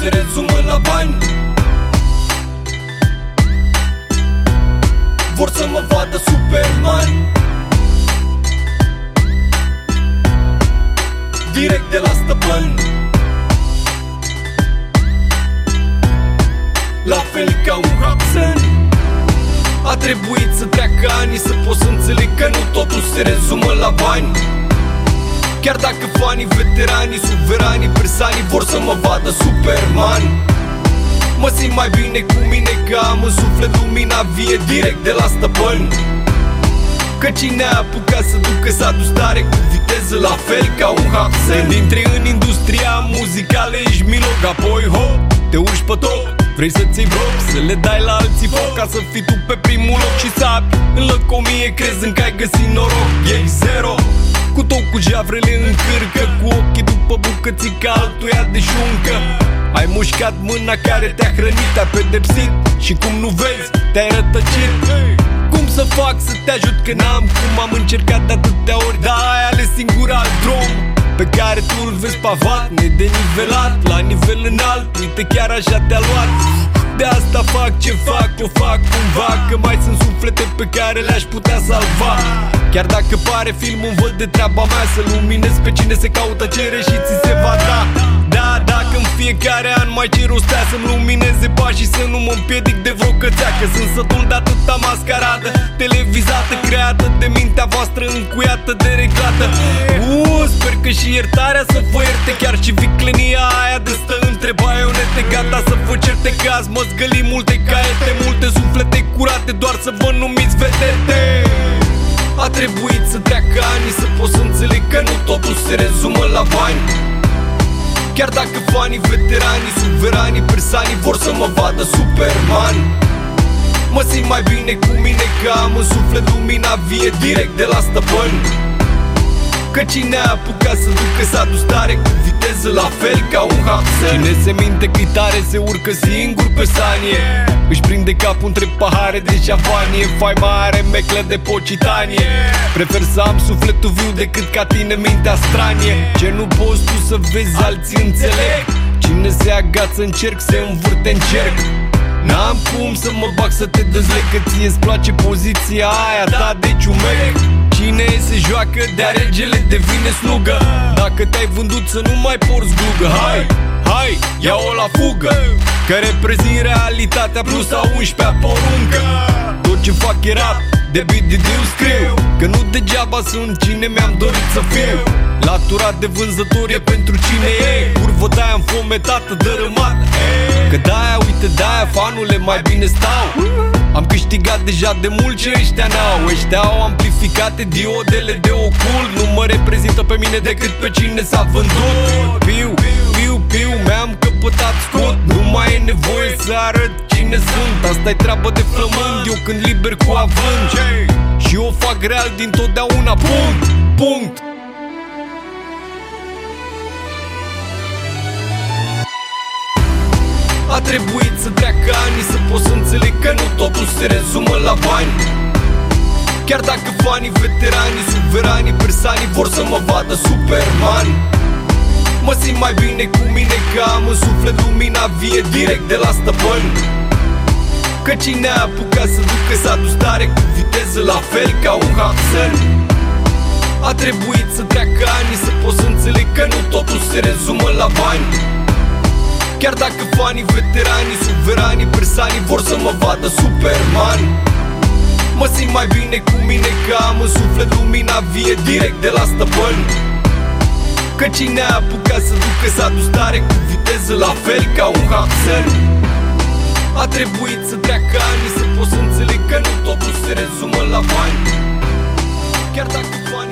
se rezumă la bani. Vor să mă vadă Superman, direct de la stăpân. La fel ca un Hudson. A trebuit să treacă ani să pot să înțeleg că nu totul se rezumă la bani. Chiar dacă fanii, veteranii, suveranii, persanii vor să mă vadă Superman, mă simt mai bine cu mine că am în suflet lumina vie direct de la stăpân. Că cine a apucat să ducă s-a dus tare cu viteză la fel ca un Hudson. Când intri în industria muzicală ești milog, apoi hop, te urci pe top. Vrei să-ți iei vlog, să le dai la alții foc, ca să fii tu pe primul loc și sapi în lăcomie crezând că ai găsit noroc. Ei zero, cu tot cu javrele în cârcă, cu ochii după bucățica altuia de șuncă. Ai mușcat mâna care te-a hrănit, te-a pedepsit și cum nu vezi, te-ai rătăcit. Cum să fac să te ajut că n-am cum, am încercat de atâtea ori, dar ai ales singur alt drum pe care tu îl vezi pavat, nedenivelat, la nivel înalt, uite chiar așa te-a luat. De asta fac ce fac, o fac cumva, că mai sunt suflete pe care le-aș putea salva. Chiar dacă pare film, îmi văd de treaba mea să luminez pe cine se caută, cere și ți se va da. Da, dacă în fiecare an mai cer o stea să-mi lumineze pașii, să nu mă împiedic de vreo cățea, că sunt sătul de atâta mascaradă televizată, creată de mintea voastră, încuiată de reglată. Sper că și iertarea să vă ierte, chiar și viclenia aia de stă între baionete, gata să vă certe că azi mă zgăli multe caiete, multe suflete curate doar să vă numiți vedete. A trebuit să treacă ani să pot să înțeleg că nu totul se rezumă la bani. Chiar dacă fanii, veteranii, suveranii, persanii vor să mă vadă Superman, mă simt mai bine cu mine că am în suflet lumina vie direct de la stăpân. Că cine a apucat să ducă s-a dus tare cu viteză la fel ca un Hudson. Cine se minte că tare se urcă singur pe sanie, își prinde capul între pahare de șampanie, faima are meclă de pocitanie. Prefer să am sufletul viu decât ca tine mintea stranie. Ce nu poți tu să vezi alții înțeleg, cine se agață în cerc se învârte în cerc. N-am cum să mă bag să te dezleg, că ție-ți place poziția aia ta de ciumec. Cine se joacă de-a regele devine slugă, dacă te-ai vândut să nu mai porți glugă. Hai, hai, ia-o la fugă, că reprezint realitatea plus a 11-a poruncă. Tot ce fac e rap, de bididiu scriu, că nu degeaba sunt cine mi-am dorit să fiu. Latura de vânzător e pentru cine e, curvă de-aia înfometată, dărâmată. Că de-aia, uite de-aia, fanule, mai bine stau. Am câștigat deja de mult ce ăștia n-au. Ăștia au amplificate diodele de ocult, nu mă reprezintă pe mine decât pe cine s-a vândut. Piu, piu, piu, mi-am căpătat scut, nu mai e nevoie să arăt cine sunt. Asta-i treabă de flămând, eu când liber cu avânt, și eu fac real din totdeauna, punct, punct. A trebuit să treacă ani să pot să înțeleg că nu totul se rezumă la bani. Chiar dacă fanii, veteranii, suveranii, persanii vor să mă vadă Superman, mă simt mai bine cu mine că am în suflet lumina vie direct de la stăpân. Că cine a apucat să ducă s-a dus tare cu viteză la fel ca un Hudson. A trebuit să treacă ani să pot să înțeleg că nu totul se rezumă la bani. Chiar dacă fanii, veteranii, suveranii, persanii vor să mă vadă Superman, mă simt mai bine cu mine că am în suflet lumina vie direct de la stăpân. Că cine a apucat să ducă s-a dus tare cu viteză la fel ca un Hudson. A trebuit să treacă ani să pot să înțeleg că nu totul se rezumă la bani. Chiar dacă fanii